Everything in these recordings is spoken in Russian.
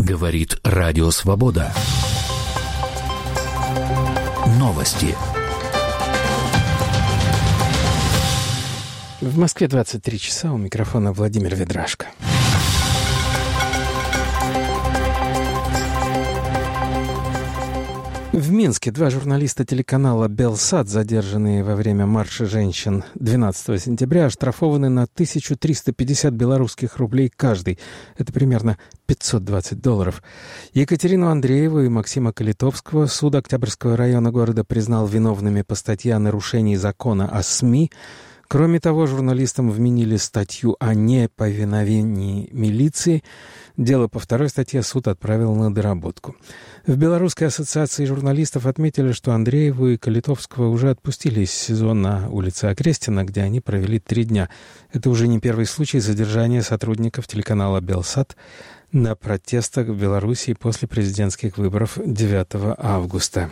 Говорит Радио Свобода. Новости. В Москве 23 часа. У микрофона Владимир Ведрашко. В Минске два журналиста телеканала «Белсат», задержанные во время марша женщин 12 сентября, оштрафованы на 1350 белорусских рублей каждый. Это примерно $520. Екатерину Андрееву и Максима Калитовского суд Октябрьского района города признал виновными по статье о нарушении закона о СМИ. Кроме того, журналистам вменили статью о неповиновении милиции. Дело по второй статье суд отправил на доработку. В Белорусской ассоциации журналистов отметили, что Андрееву и Калитовского уже отпустили из СИЗО на улице Окрестина, где они провели 3 дня. Это уже не первый случай задержания сотрудников телеканала «Белсат» на протестах в Белоруссии после президентских выборов 9 августа.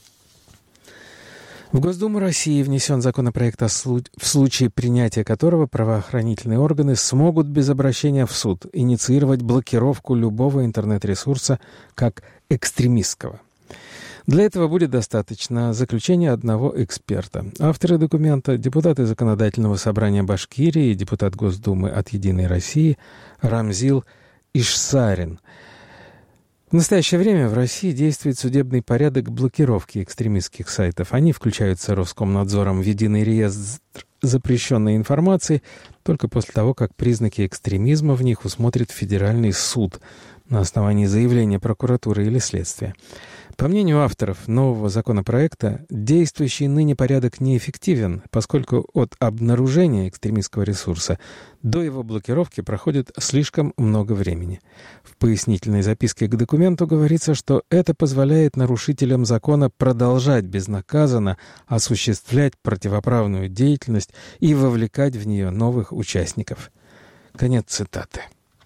В Госдуму России внесен законопроект, в случае принятия которого правоохранительные органы смогут без обращения в суд инициировать блокировку любого интернет-ресурса как экстремистского. Для этого будет достаточно заключения одного эксперта. Авторы документа — депутаты Законодательного собрания Башкирии и депутат Госдумы от «Единой России» Рамзил Ишсарин. В настоящее время в России действует судебный порядок блокировки экстремистских сайтов. Они включаются Роскомнадзором в единый реестр запрещенной информации только после того, как признаки экстремизма в них усмотрит Федеральный суд на основании заявления прокуратуры или следствия. По мнению авторов нового законопроекта, действующий ныне порядок неэффективен, поскольку от обнаружения экстремистского ресурса до его блокировки проходит слишком много времени. В пояснительной записке к документу говорится, что это позволяет нарушителям закона продолжать безнаказанно осуществлять противоправную деятельность и вовлекать в нее новых участников. Конец цитаты.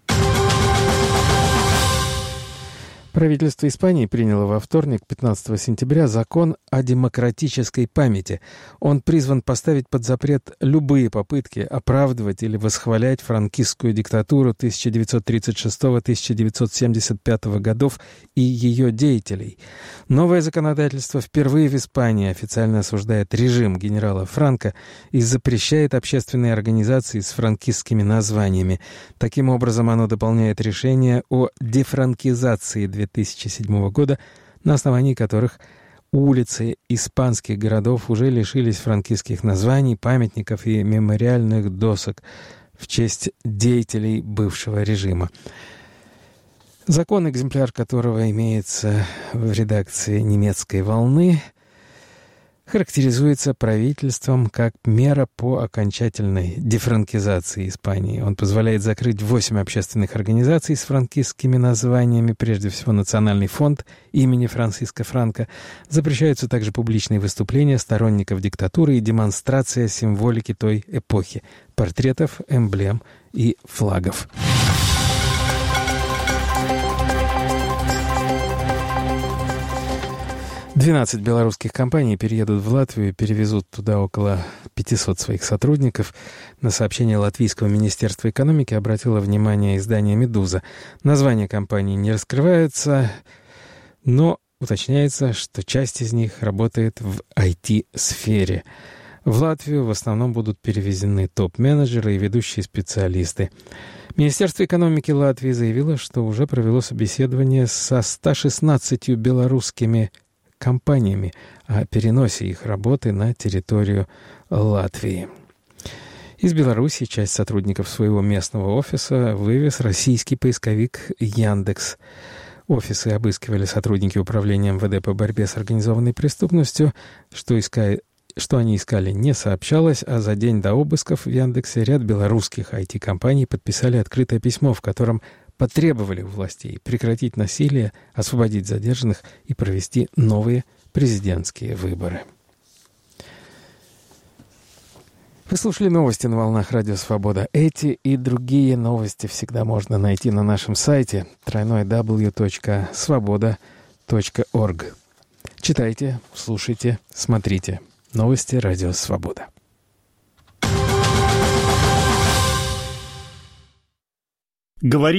Правительство Испании приняло во вторник, 15 сентября, закон о демократической памяти. Он призван поставить под запрет любые попытки оправдывать или восхвалять франкистскую диктатуру 1936-1975 годов и ее деятелей. Новое законодательство впервые в Испании официально осуждает режим генерала Франко и запрещает общественные организации с франкистскими названиями. Таким образом, оно дополняет решение о дефранкизации 2007 года, на основании которых улицы испанских городов уже лишились франкистских названий, памятников и мемориальных досок в честь деятелей бывшего режима. Закон, экземпляр которого имеется в редакции «Немецкой волны», характеризуется правительством как мера по окончательной дефранкизации Испании. Он позволяет закрыть 8 общественных организаций с франкистскими названиями, прежде всего Национальный фонд имени Франциско Франко. Запрещаются также публичные выступления сторонников диктатуры и демонстрация символики той эпохи, портретов, эмблем и флагов. «12 белорусских компаний переедут в Латвию и перевезут туда около 500 своих сотрудников». На сообщение Латвийского министерства экономики обратило внимание издание «Медуза». Название компании не раскрывается, но уточняется, что часть из них работает в IT-сфере. В Латвию в основном будут перевезены топ-менеджеры и ведущие специалисты. Министерство экономики Латвии заявило, что уже провело собеседование со 116 белорусскими компаниями о переносе их работы на территорию Латвии. Из Беларуси часть сотрудников своего местного офиса вывез российский поисковик Яндекс. Офисы обыскивали сотрудники управления МВД по борьбе с организованной преступностью. Что они искали, не сообщалось, а за день до обысков в Яндексе ряд белорусских IT-компаний подписали открытое письмо, в котором потребовали у властей прекратить насилие, освободить задержанных и провести новые президентские выборы. Вы слушали новости на волнах Радио Свобода. Эти и другие новости всегда можно найти на нашем сайте www.svoboda.org. Читайте, слушайте, смотрите. Новости Радио Свобода. Говорит